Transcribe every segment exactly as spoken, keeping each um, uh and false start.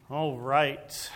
All right.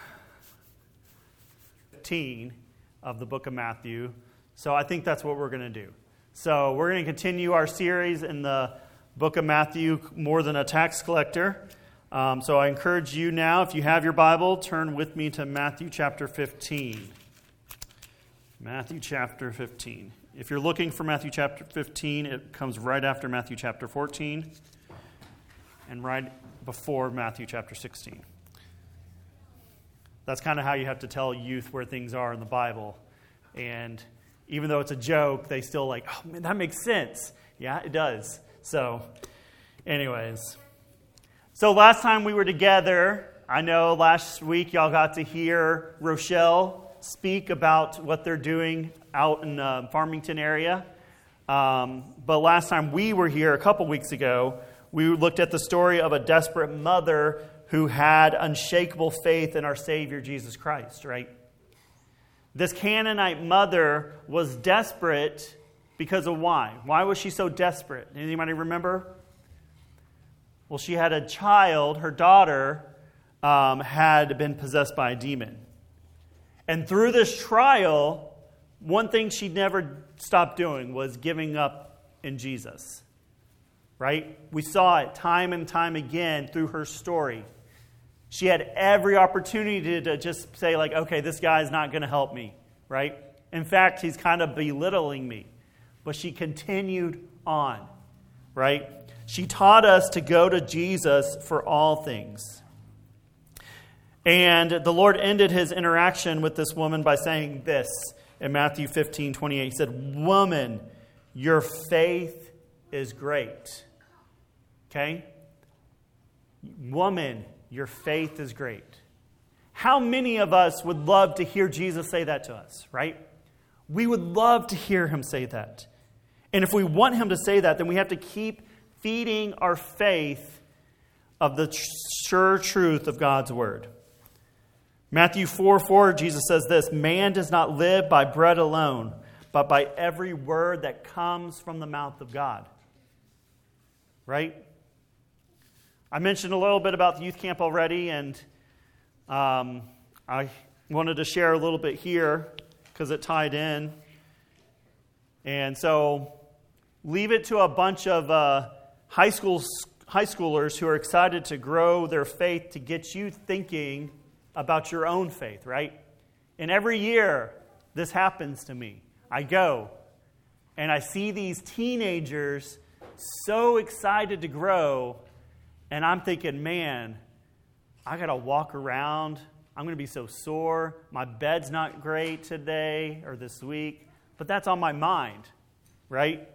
fifteen of the book of Matthew. So I think that's what we're going to do. So we're going to continue our series in the book of Matthew, More Than a Tax Collector. Um, so I encourage you now, if you have your Bible, turn with me to Matthew chapter fifteen. Matthew chapter fifteen. If you're looking for Matthew chapter fifteen, it comes right after Matthew chapter fourteen and right before Matthew chapter sixteen. That's kind of how you have to tell youth where things are in the Bible. And even though it's a joke, they still like, oh man, that makes sense. Yeah, it does. So, anyways. So last time we were together, I know last week y'all got to hear Rochelle speak about what they're doing out in the Farmington area. Um, but last time we were here, a couple weeks ago, we looked at the story of a desperate mother who had unshakable faith in our Savior, Jesus Christ, right? This Canaanite mother was desperate because of why? Why was she so desperate? Anybody remember? Well, she had a child, her daughter, um, had been possessed by a demon. And through this trial, one thing she never stopped doing was giving up in Jesus. Right? We saw it time and time again through her story. She had every opportunity to just say, like, okay, this guy's not going to help me. Right? In fact, he's kind of belittling me. But she continued on. Right? She taught us to go to Jesus for all things. And the Lord ended his interaction with this woman by saying this in Matthew fifteen twenty-eight. He said, "Woman, your faith is great." Okay? Woman, your faith is great. How many of us would love to hear Jesus say that to us, right? We would love to hear him say that. And if we want him to say that, then we have to keep feeding our faith of the sure truth of God's word. Matthew four four, Jesus says this, "Man does not live by bread alone, but by every word that comes from the mouth of God." Right? I mentioned a little bit about the youth camp already, and um, I wanted to share a little bit here because it tied in. And so, leave it to a bunch of uh, high school high schoolers who are excited to grow their faith to get you thinking about your own faith, right? And every year, this happens to me. I go, and I see these teenagers so excited to grow, and I'm thinking, man, I got to walk around. I'm going to be so sore. My bed's not great today or this week, but that's on my mind, right?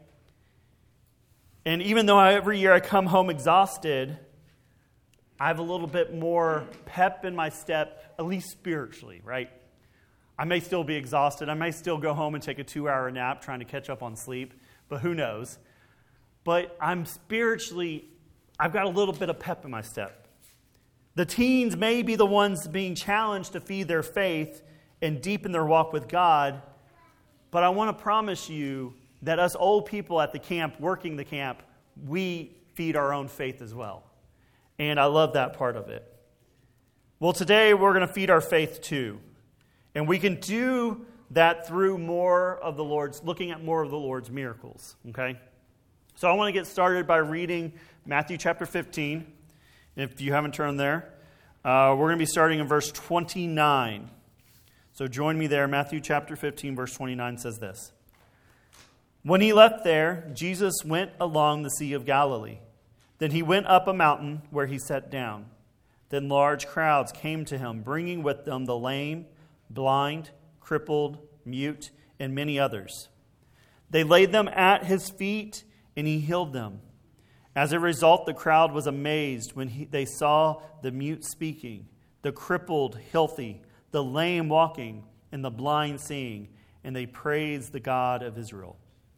And even though I, every year I come home exhausted, I have a little bit more pep in my step, at least spiritually, right? I may still be exhausted. I may still go home and take a two-hour nap trying to catch up on sleep, but who knows? But I'm spiritually, I've got a little bit of pep in my step. The teens may be the ones being challenged to feed their faith and deepen their walk with God, but I want to promise you that us old people at the camp, working the camp, we feed our own faith as well. And I love that part of it. Well, today we're going to feed our faith too. And we can do that through more of the Lord's, looking at more of the Lord's miracles. Okay? So I want to get started by reading Matthew chapter fifteen. If you haven't turned there, uh, we're going to be starting in verse twenty-nine. So join me there. Matthew chapter fifteen, verse twenty-nine says this. "When he left there, Jesus went along the Sea of Galilee. Then he went up a mountain where he sat down. Then large crowds came to him, bringing with them the lame, blind, crippled, mute, and many others. They laid them at his feet, and he healed them. As a result, the crowd was amazed when he, they saw the mute speaking, the crippled healthy, the lame walking, and the blind seeing, and they praised the God of Israel.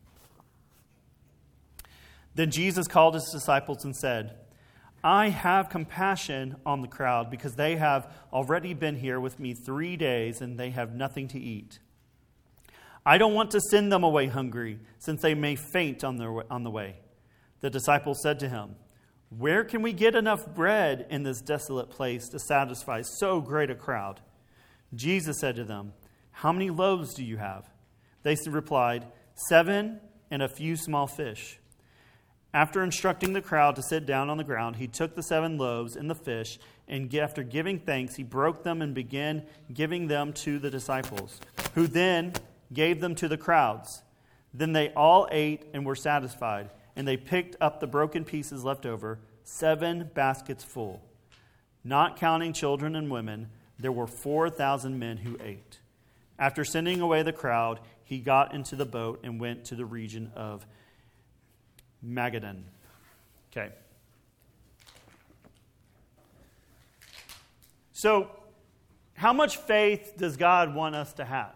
Then Jesus called his disciples and said, 'I have compassion on the crowd because they have already been here with me three days and they have nothing to eat. I don't want to send them away hungry, since they may faint on their on the way.' The disciples said to him, "Where can we get enough bread in this desolate place to satisfy so great a crowd?" Jesus said to them, "How many loaves do you have?" They replied, "Seven and a few small fish." After instructing the crowd to sit down on the ground, he took the seven loaves and the fish, and after giving thanks, he broke them and began giving them to the disciples, who then gave them to the crowds. Then they all ate and were satisfied, and they picked up the broken pieces left over, seven baskets full. Not counting children and women, there were four thousand men who ate. After sending away the crowd, he got into the boat and went to the region of Magadan. Okay. So, how much faith does God want us to have?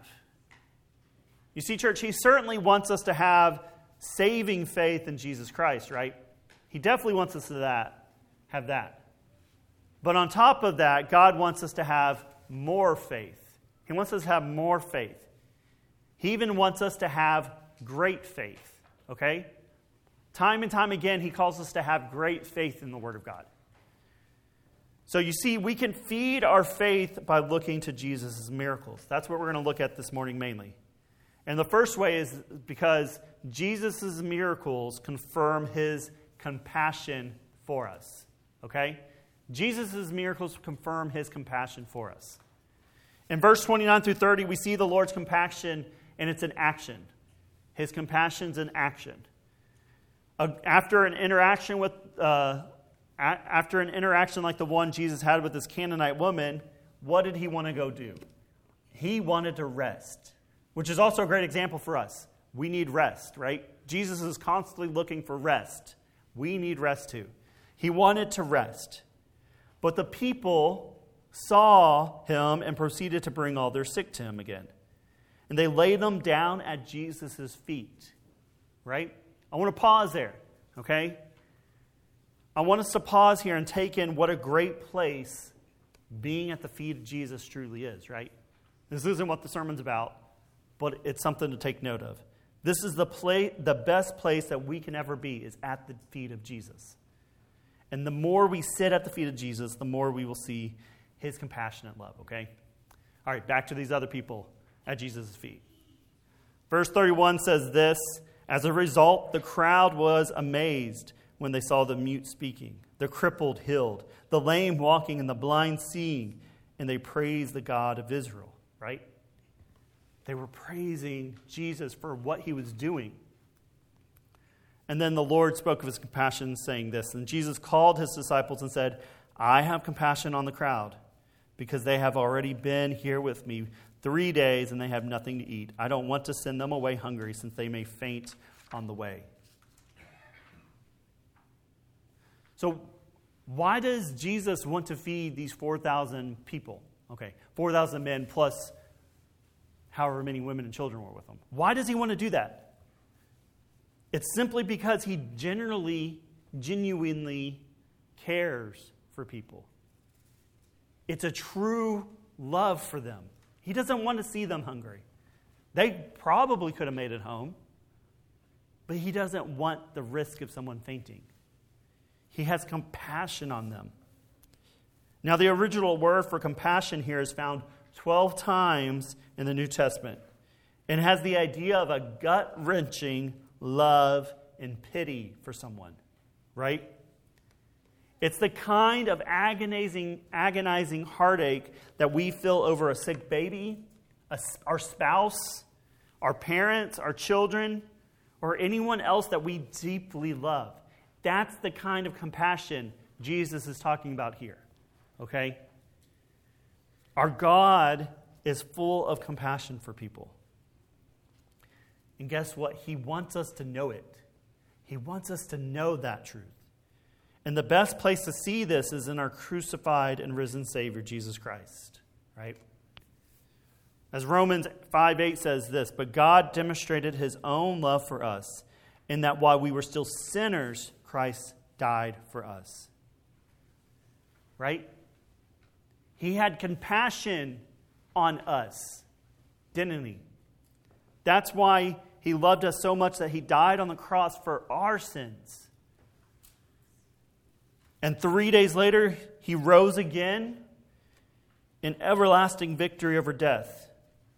You see, church, he certainly wants us to have saving faith in Jesus Christ, right? He definitely wants us to that, have that. But on top of that, God wants us to have more faith. He wants us to have more faith. He even wants us to have great faith, okay? Time and time again, he calls us to have great faith in the Word of God. So you see, we can feed our faith by looking to Jesus' miracles. That's what we're going to look at this morning mainly. And the first way is because Jesus' miracles confirm his compassion for us. Okay? Jesus' miracles confirm his compassion for us. In verse twenty-nine through thirty, we see the Lord's compassion, and it's an action. His compassion's an action. Uh, after an interaction with, uh, a- after an interaction like the one Jesus had with this Canaanite woman, what did he want to go do? He wanted to rest, which is also a great example for us. We need rest, right? Jesus is constantly looking for rest. We need rest too. He wanted to rest. But the people saw him and proceeded to bring all their sick to him again. And they laid them down at Jesus' feet, right? I want to pause there, okay? I want us to pause here and take in what a great place being at the feet of Jesus truly is, right? This isn't what the sermon's about, but it's something to take note of. This is the play, the best place that we can ever be is at the feet of Jesus. And the more we sit at the feet of Jesus, the more we will see his compassionate love, okay? All right, back to these other people at Jesus' feet. Verse thirty-one says this, "As a result, the crowd was amazed when they saw the mute speaking, the crippled healed, the lame walking, and the blind seeing, and they praised the God of Israel," right? They were praising Jesus for what he was doing. And then the Lord spoke of his compassion, saying this, "And Jesus called his disciples and said, 'I have compassion on the crowd, because they have already been here with me three days, and they have nothing to eat. I don't want to send them away hungry, since they may faint on the way.'" So why does Jesus want to feed these four thousand people? Okay, four thousand men plus however many women and children were with him. Why does he want to do that? It's simply because he generally, genuinely cares for people. It's a true love for them. He doesn't want to see them hungry. They probably could have made it home, but he doesn't want the risk of someone fainting. He has compassion on them. Now, the original word for compassion here is found twelve times in the New Testament and has the idea of a gut-wrenching love and pity for someone, right? It's the kind of agonizing, agonizing heartache that we feel over a sick baby, a, our spouse, our parents, our children, or anyone else that we deeply love. That's the kind of compassion Jesus is talking about here, okay? Our God is full of compassion for people. And guess what? He wants us to know it. He wants us to know that truth. And the best place to see this is in our crucified and risen Savior, Jesus Christ, right? As Romans five eight says this, "But God demonstrated his own love for us, in that while we were still sinners, Christ died for us." Right? He had compassion on us, didn't he? That's why he loved us so much that he died on the cross for our sins. And three days later, he rose again in everlasting victory over death.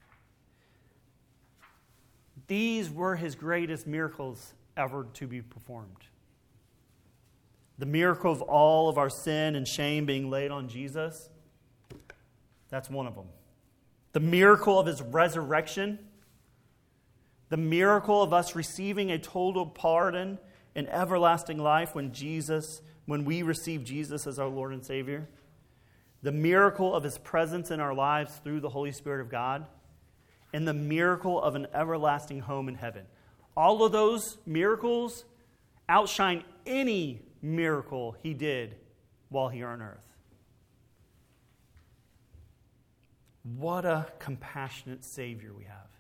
These were his greatest miracles ever to be performed. The miracle of all of our sin and shame being laid on Jesus, that's one of them. The miracle of his resurrection, the miracle of us receiving a total pardon and everlasting life when Jesus, when we receive Jesus as our Lord and Savior, the miracle of his presence in our lives through the Holy Spirit of God, and the miracle of an everlasting home in heaven. All of those miracles outshine any miracle he did while here on earth. What a compassionate Savior we have.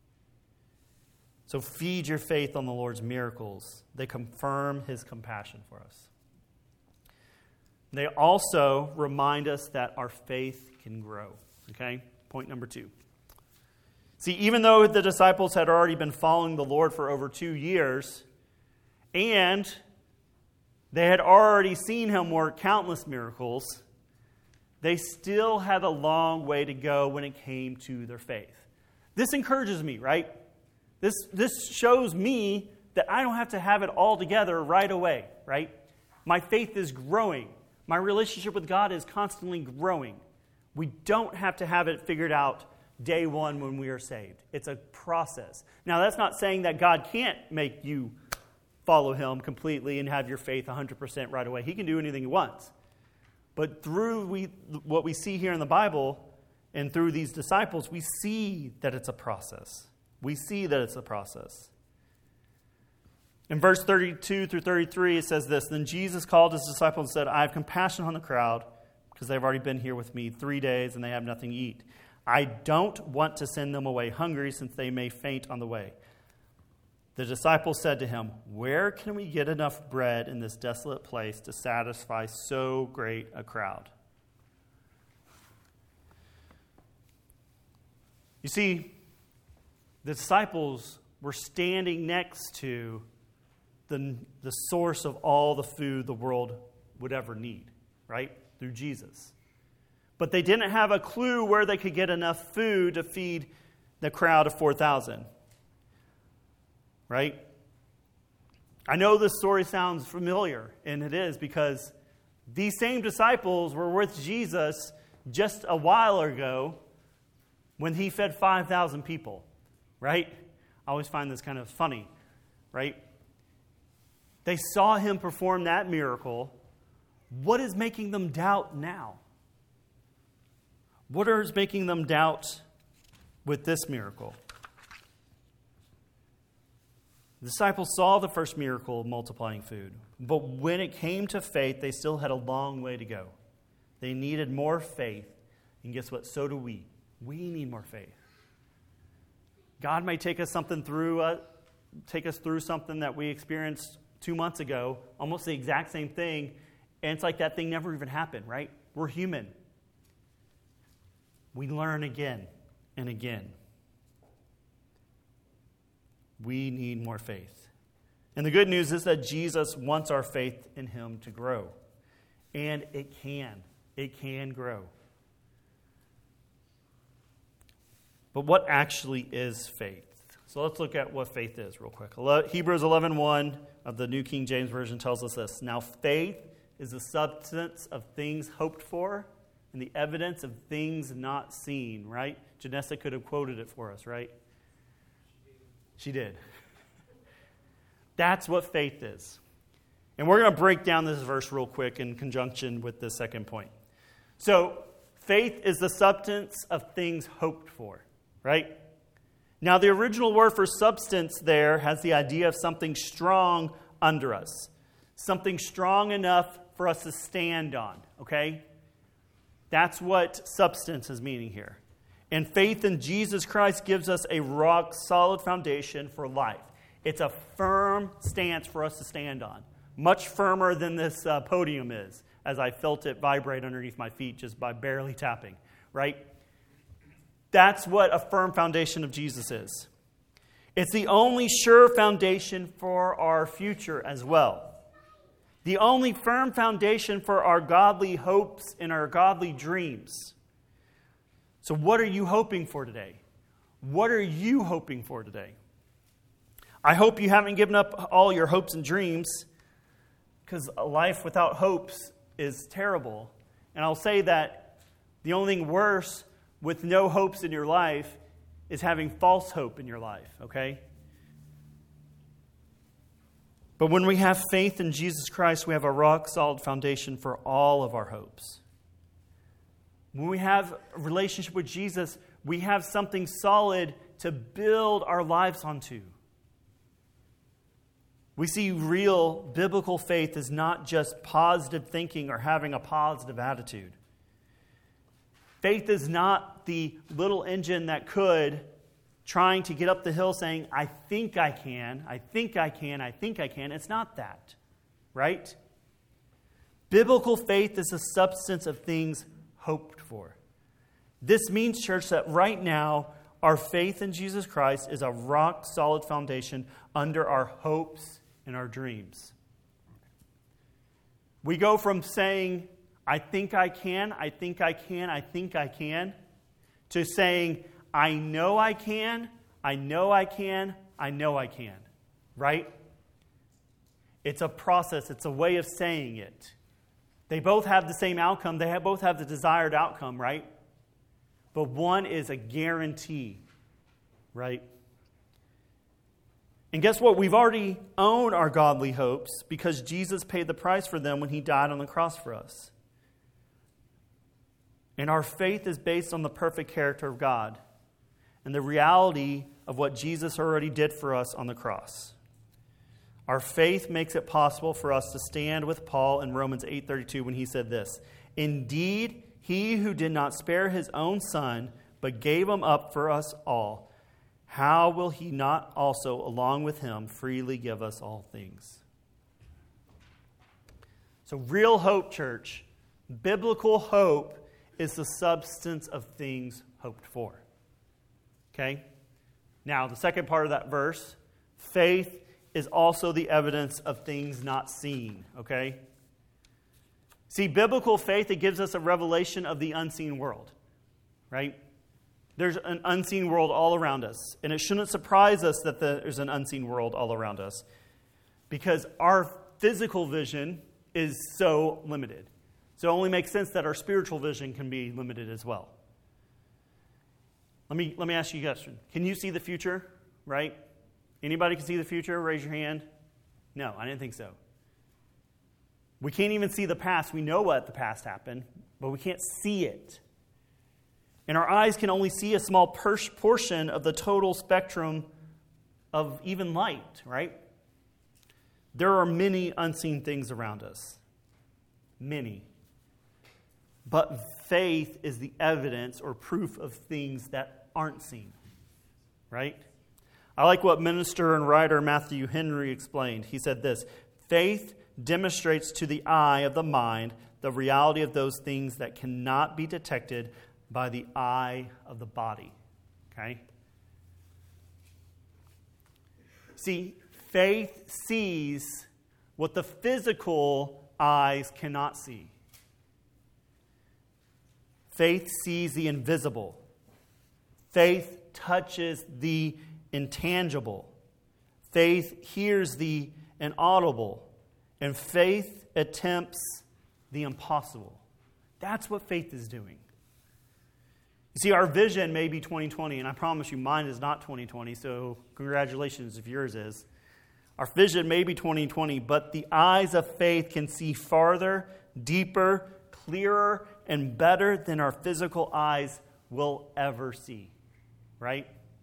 So feed your faith on the Lord's miracles. They confirm his compassion for us. They also remind us that our faith can grow. Okay? Point number two. See, even though the disciples had already been following the Lord for over two years, and they had already seen him work countless miracles, they still had a long way to go when it came to their faith. This encourages me, right? This, this shows me that I don't have to have it all together right away, right? My faith is growing. My relationship with God is constantly growing. We don't have to have it figured out day one when we are saved. It's a process. Now, that's not saying that God can't make you follow him completely and have your faith one hundred percent right away. He can do anything he wants. But through we, what we see here in the Bible and through these disciples, we see that it's a process. We see that it's a process. In verse thirty-two through thirty-three, it says this, Then Jesus called his disciples and said, I have compassion on the crowd because they've already been here with me three days and they have nothing to eat. I don't want to send them away hungry since they may faint on the way. The disciples said to him, Where can we get enough bread in this desolate place to satisfy so great a crowd? You see, the disciples were standing next to the, the source of all the food the world would ever need, right? Through Jesus. But they didn't have a clue where they could get enough food to feed the crowd of four thousand. Right? I know this story sounds familiar, and it is because these same disciples were with Jesus just a while ago when he fed five thousand people. Right? I always find this kind of funny. Right? They saw him perform that miracle. What is making them doubt now? What is making them doubt with this miracle? The disciples saw the first miracle of multiplying food, but when it came to faith, they still had a long way to go. They needed more faith, and guess what? So do we. We need more faith. God may take us something through, uh, take us through something that we experienced two months ago, almost the exact same thing, and it's like that thing never even happened, right? We're human. We learn again and again. We need more faith. And the good news is that Jesus wants our faith in him to grow. And it can. It can grow. But what actually is faith? So let's look at what faith is real quick. Hebrews eleven one of the New King James Version tells us this. Now faith is the substance of things hoped for and the evidence of things not seen, right? Janessa could have quoted it for us, right? She did. That's what faith is. And we're going to break down this verse real quick in conjunction with the second point. So, faith is the substance of things hoped for, right? Now, the original word for substance there has the idea of something strong under us. Something strong enough for us to stand on, okay? That's what substance is meaning here. And faith in Jesus Christ gives us a rock-solid foundation for life. It's a firm stance for us to stand on. Much firmer than this uh, podium is, as I felt it vibrate underneath my feet just by barely tapping, right? That's what a firm foundation of Jesus is. It's the only sure foundation for our future as well. The only firm foundation for our godly hopes and our godly dreams. So what are you hoping for today? What are you hoping for today? I hope you haven't given up all your hopes and dreams, because a life without hopes is terrible. And I'll say that the only thing worse with no hopes in your life is having false hope in your life, okay? But when we have faith in Jesus Christ, we have a rock-solid foundation for all of our hopes. When we have a relationship with Jesus, we have something solid to build our lives onto. We see real biblical faith is not just positive thinking or having a positive attitude. Faith is not the little engine that could, trying to get up the hill saying, I think I can, I think I can, I think I can. It's not that, right? Biblical faith is the substance of things hoped for. This means, church, that right now, our faith in Jesus Christ is a rock-solid foundation under our hopes and our dreams. We go from saying, I think I can, I think I can, I think I can, to saying, I know I can, I know I can, I know I can. Right? It's a process. It's a way of saying it. They both have the same outcome. They have, both have the desired outcome, right? But one is a guarantee, right? And guess what? We've already owned our godly hopes because Jesus paid the price for them when he died on the cross for us. And our faith is based on the perfect character of God and the reality of what Jesus already did for us on the cross. Our faith makes it possible for us to stand with Paul in Romans eight thirty-two when he said this, Indeed, he who did not spare his own son, but gave him up for us all, how will he not also, along with him, freely give us all things? So real hope, church, biblical hope is the substance of things hoped for. Okay? Now, the second part of that verse, faith is also the evidence of things not seen. Okay? See, biblical faith, it gives us a revelation of the unseen world. Right? There's an unseen world all around us. And it shouldn't surprise us that there's an unseen world all around us, because our physical vision is so limited. So it only makes sense that our spiritual vision can be limited as well. Let me, let me ask you a question. Can you see the future? Right? Anybody can see the future? Raise your hand. No, I didn't think so. We can't even see the past. We know what the past happened, but we can't see it. And our eyes can only see a small per- portion of the total spectrum of even light, right? There are many unseen things around us. Many. But faith is the evidence or proof of things that aren't seen, right? I like what minister and writer Matthew Henry explained. He said this, faith demonstrates to the eye of the mind the reality of those things that cannot be detected by the eye of the body. Okay? See, faith sees what the physical eyes cannot see. Faith sees the invisible. Faith touches the intangible. Faith hears the inaudible. And faith attempts the impossible. That's what faith is doing. You see, our vision may be twenty twenty, and I promise you mine is not twenty twenty, so congratulations if yours is. Our vision may be twenty twenty, but the eyes of faith can see farther, deeper, clearer, and better than our physical eyes will ever see. Right?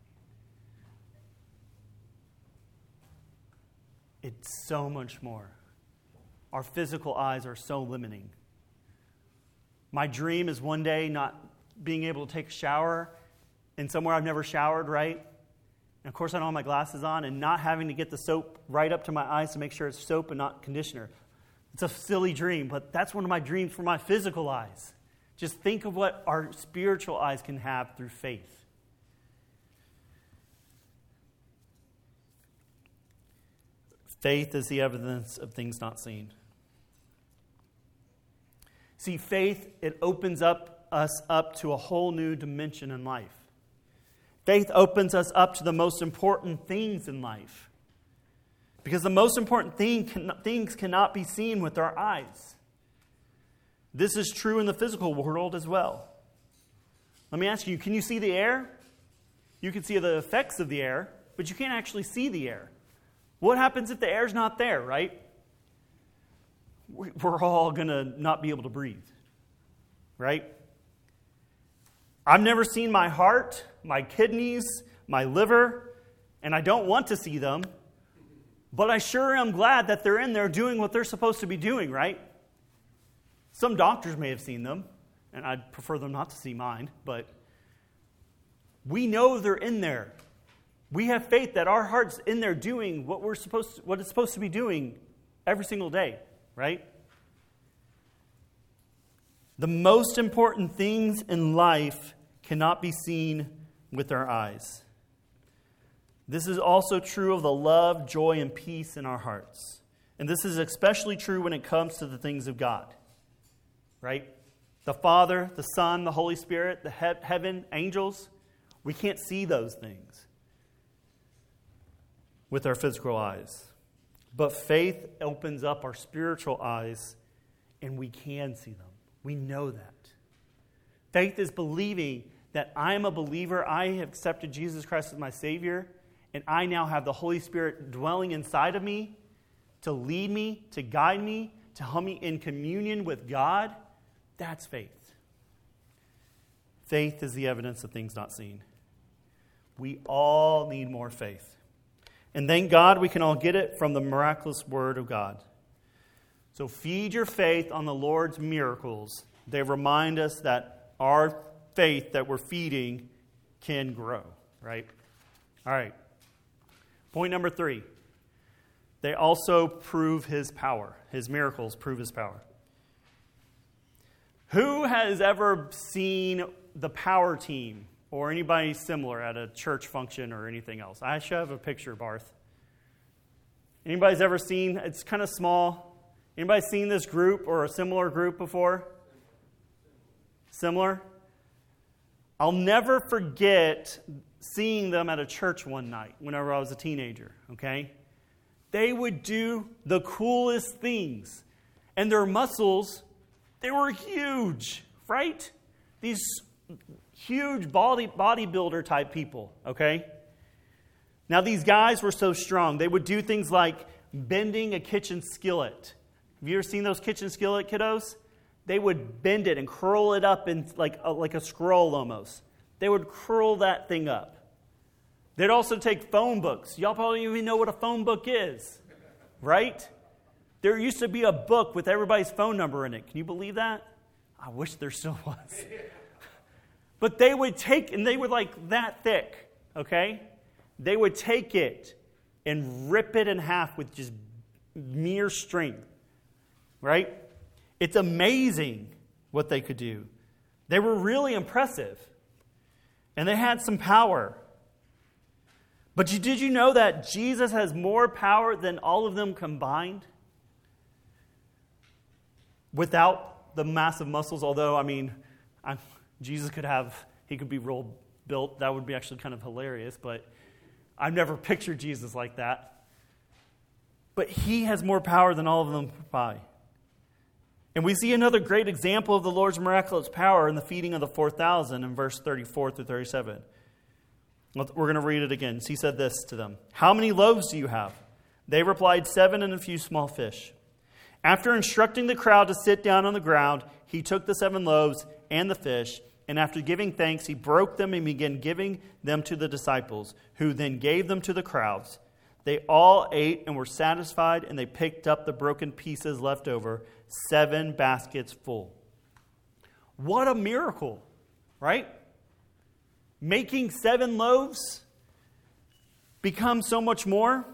It's so much more. Our physical eyes are so limiting. My dream is one day not being able to take a shower in somewhere I've never showered, right? And of course I don't have my glasses on, and not having to get the soap right up to my eyes to make sure it's soap and not conditioner. It's a silly dream, but that's one of my dreams for my physical eyes. Just think of what our spiritual eyes can have through faith. Faith is the evidence of things not seen. See, faith, it opens up us up to a whole new dimension in life. Faith opens us up to the most important things in life. Because the most important thing can, things cannot be seen with our eyes. This is true in the physical world as well. Let me ask you, can you see the air? You can see the effects of the air, but you can't actually see the air. What happens if the air's not there, right? We're all going to not be able to breathe, right? I've never seen my heart, my kidneys, my liver, and I don't want to see them, but I sure am glad that they're in there doing what they're supposed to be doing, right? Some doctors may have seen them, and I'd prefer them not to see mine, but we know they're in there. We have faith that our heart's in there doing what we're supposed to, what it's supposed to be doing every single day, right? The most important things in life cannot be seen with our eyes. This is also true of the love, joy, and peace in our hearts. And this is especially true when it comes to the things of God, right? The Father, the Son, the Holy Spirit, the he- heaven, angels, we can't see those things with our physical eyes. But faith opens up our spiritual eyes, and we can see them. We know that. Faith is believing that I am a believer, I have accepted Jesus Christ as my Savior, and I now have the Holy Spirit dwelling inside of me to lead me, to guide me, to help me in communion with God. That's faith. Faith is the evidence of things not seen. We all need more faith. And thank God we can all get it from the miraculous Word of God. So feed your faith on the Lord's miracles. They remind us that our faith that we're feeding can grow, right? All right. Point number three. They also prove His power. His miracles prove His power. Who has ever seen the power team or anybody similar at a church function or anything else? I should have a picture, Barth. Anybody's ever seen, it's kind of small. Anybody seen this group or a similar group before? Similar? I'll never forget seeing them at a church one night whenever I was a teenager, okay? They would do the coolest things. And their muscles, they were huge, right? These huge body bodybuilder type people, okay? Now these guys were so strong. They would do things like bending a kitchen skillet. Have you ever seen those kitchen skillet kiddos? They would bend it and curl it up in like a, like a scroll almost. They would curl that thing up. They'd also take phone books. Y'all probably don't even know what a phone book is, right? There used to be a book with everybody's phone number in it. Can you believe that? I wish there still was. But they would take, and they were like that thick, okay? They would take it and rip it in half with just mere strength, right? It's amazing what they could do. They were really impressive. And they had some power. But you, did you know that Jesus has more power than all of them combined? Without the massive muscles, although, I mean, I'm, Jesus could have, he could be real built. That would be actually kind of hilarious, but I've never pictured Jesus like that. But he has more power than all of them combined. And we see another great example of the Lord's miraculous power in the feeding of the four thousand in verse thirty-four through thirty-seven. We're going to read it again. He said this to them. How many loaves do you have? They replied, seven and a few small fish. After instructing the crowd to sit down on the ground, he took the seven loaves and the fish, and after giving thanks, he broke them and began giving them to the disciples, who then gave them to the crowds. They all ate and were satisfied, and they picked up the broken pieces left over, seven baskets full. What a miracle, right? Making seven loaves become so much more.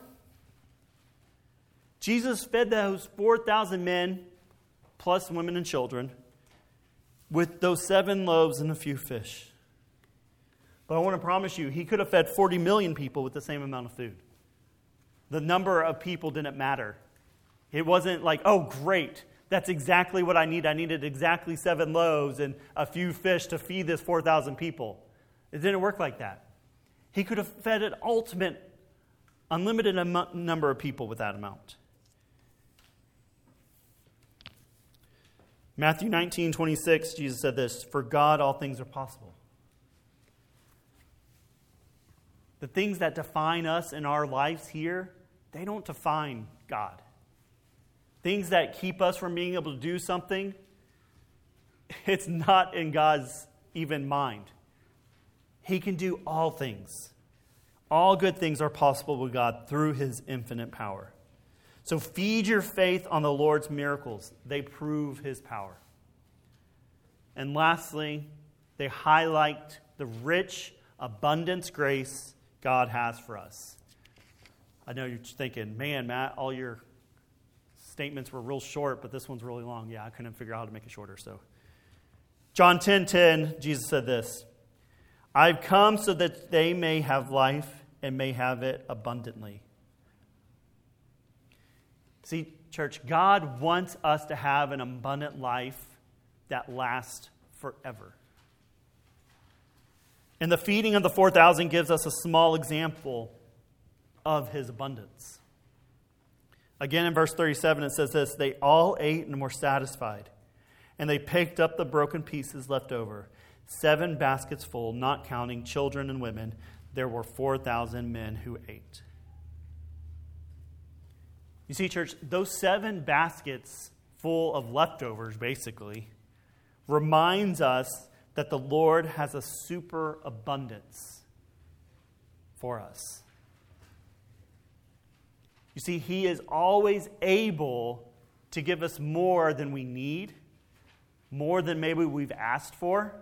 Jesus fed those four thousand men, plus women and children, with those seven loaves and a few fish. But I want to promise you, he could have fed forty million people with the same amount of food. The number of people didn't matter. It wasn't like, oh, great, That's exactly what I need. I needed exactly seven loaves and a few fish to feed this four thousand people. It didn't work like that. He could have fed an ultimate, unlimited am- number of people with that amount. Matthew nineteen twenty-six, Jesus said this, "For God all things are possible." The things that define us in our lives here, they don't define God. Things that keep us from being able to do something, it's not in God's even mind. He can do all things. All good things are possible with God through His infinite power. So feed your faith on the Lord's miracles. They prove His power. And lastly, they highlight the rich abundance grace God has for us. I know you're thinking, man, Matt, all your statements were real short, but this one's really long. Yeah, I couldn't figure out how to make it shorter. So, John ten ten, Jesus said this, "I've come so that they may have life and may have it abundantly." See, church, God wants us to have an abundant life that lasts forever. And the feeding of the four thousand gives us a small example of His abundance. Again, in verse thirty-seven, it says this, "They all ate and were satisfied, and they picked up the broken pieces left over, seven baskets full, not counting children and women. There were four thousand men who ate." You see, church, those seven baskets full of leftovers, basically, reminds us that the Lord has a super abundance for us. You see, He is always able to give us more than we need, more than maybe we've asked for.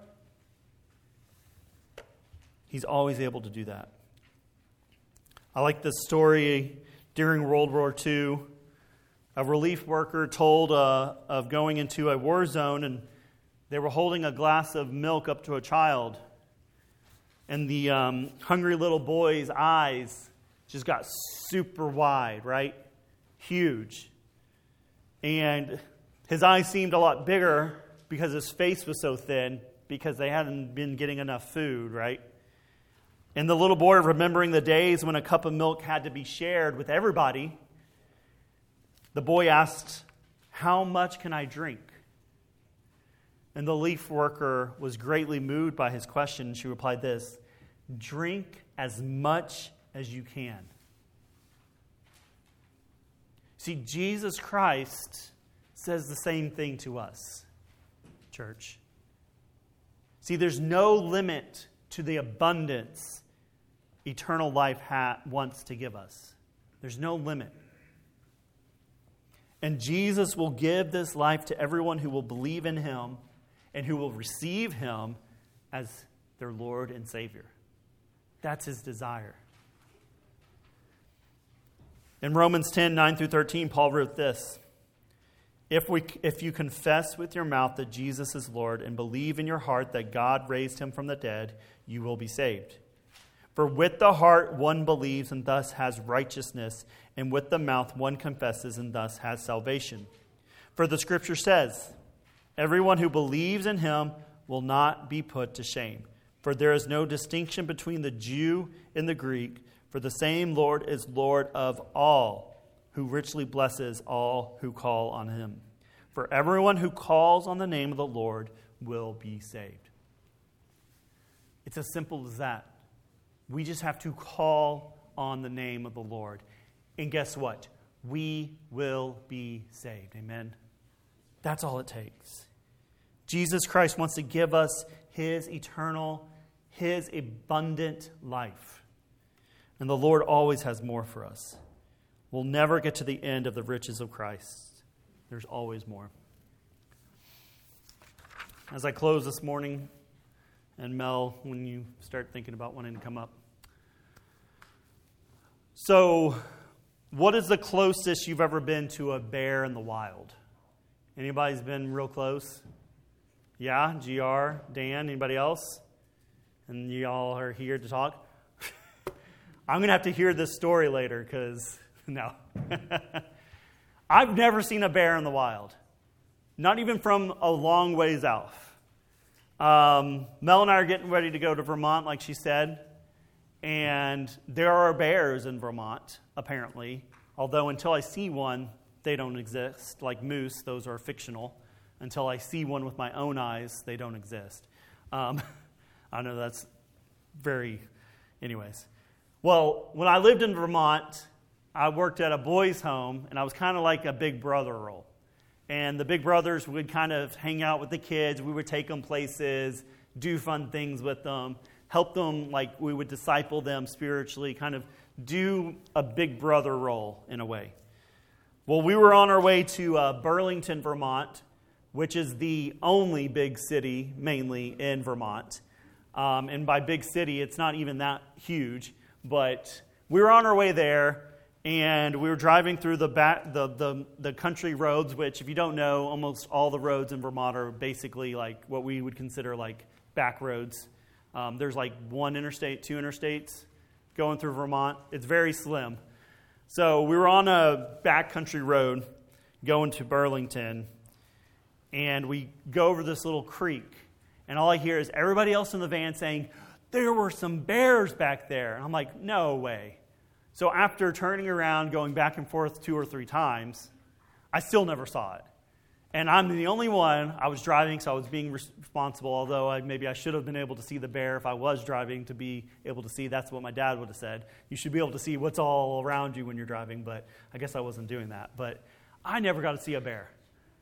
He's always able to do that. I like this story during World War Two. A relief worker told uh, of going into a war zone, and they were holding a glass of milk up to a child. And the um, hungry little boy's eyes just got super wide, right? Huge. And his eyes seemed a lot bigger because his face was so thin because they hadn't been getting enough food, right? And the little boy, remembering the days when a cup of milk had to be shared with everybody, the boy asked, "How much can I drink?" And the relief worker was greatly moved by his question. She replied this, "Drink as much as you can." See, Jesus Christ says the same thing to us, church. See, there's no limit to the abundance eternal life ha- wants to give us. There's no limit. And Jesus will give this life to everyone who will believe in Him and who will receive Him as their Lord and Savior. That's His desire. In Romans ten, nine through thirteen, Paul wrote this, If we, if you confess with your mouth that Jesus is Lord and believe in your heart that God raised Him from the dead, you will be saved. For with the heart one believes and thus has righteousness, and with the mouth one confesses and thus has salvation. For the Scripture says, everyone who believes in Him will not be put to shame. For there is no distinction between the Jew and the Greek, for the same Lord is Lord of all, who richly blesses all who call on Him. For everyone who calls on the name of the Lord will be saved. It's as simple as that. We just have to call on the name of the Lord. And guess what? We will be saved. Amen? That's all it takes. Jesus Christ wants to give us His eternal, His abundant life. And the Lord always has more for us. We'll never get to the end of the riches of Christ. There's always more. As I close this morning, and Mel, when you start thinking about wanting to come up. So, what is the closest you've ever been to a bear in the wild? Anybody's been real close? Yeah, G R, Dan, anybody else? And you all are here to talk? I'm going to have to hear this story later because, no. I've never seen a bear in the wild. not even from a long ways out. Um, Mel and I are getting ready to go to Vermont, like she said, and there are bears in Vermont, apparently, although until I see one, they don't exist. Like moose, those are fictional. Until I see one with my own eyes, they don't exist. Um, I know that's very, anyways. Well, when I lived in Vermont, I worked at a boys' home, and I was kind of like a big brother role. And the big brothers would kind of hang out with the kids. We would take them places, do fun things with them, help them, like we would disciple them spiritually, kind of do a big brother role in a way. Well, we were on our way to uh, Burlington, Vermont, which is the only big city mainly in Vermont. Um, and by big city, it's not even that huge. But we were on our way there, and we were driving through the, back, the, the, the country roads, which, if you don't know, almost all the roads in Vermont are basically like what we would consider like back roads. Um, there's like one interstate, two interstates going through Vermont. It's very slim. So we were on a backcountry road going to Burlington, and we go over this little creek, and all I hear is everybody else in the van saying, "There were some bears back there." And I'm like, no way. So after turning around, going back and forth two or three times, I still never saw it. And I'm the only one. I was driving, so I was being responsible, although I, maybe I should have been able to see the bear if I was driving to be able to see. That's what my dad would have said. You should be able to see what's all around you when you're driving, but I guess I wasn't doing that. But I never got to see a bear.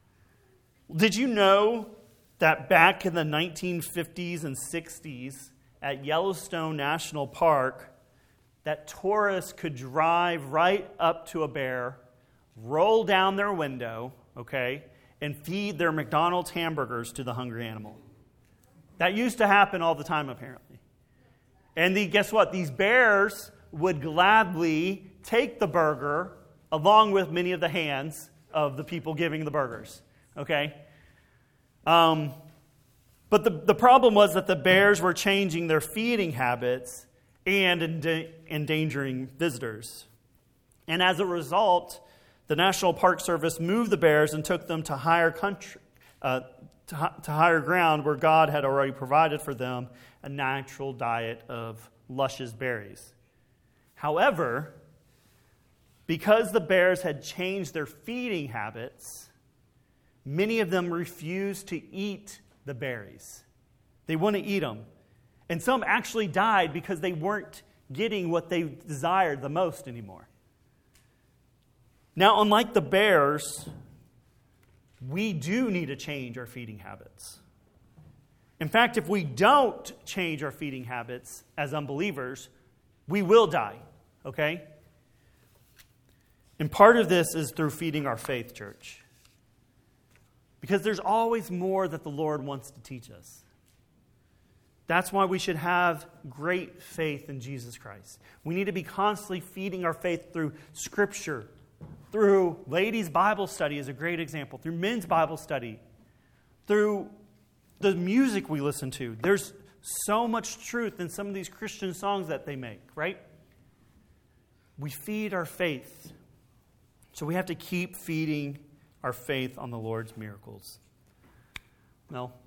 Did you know that back in the nineteen fifties and sixties at Yellowstone National Park, that tourists could drive right up to a bear, roll down their window, okay, and feed their McDonald's hamburgers to the hungry animal? That used to happen all the time, apparently. And the, guess what? These bears would gladly take the burger along with many of the hands of the people giving the burgers, okay? Um, but the, the problem was that the bears were changing their feeding habits and enda- endangering visitors. And as a result, the National Park Service moved the bears and took them to higher country, uh, to, to higher ground where God had already provided for them a natural diet of luscious berries. However, because the bears had changed their feeding habits, many of them refused to eat the berries. They wouldn't eat them. And some actually died because they weren't getting what they desired the most anymore. Now, unlike the bears, we do need to change our feeding habits. In fact, if we don't change our feeding habits as unbelievers, we will die, okay? And part of this is through feeding our faith, church. Because there's always more that the Lord wants to teach us. That's why we should have great faith in Jesus Christ. We need to be constantly feeding our faith through Scripture, through ladies' Bible study is a great example, through men's Bible study, through the music we listen to. There's so much truth in some of these Christian songs that they make, right? We feed our faith. So we have to keep feeding our faith on the Lord's miracles. Well,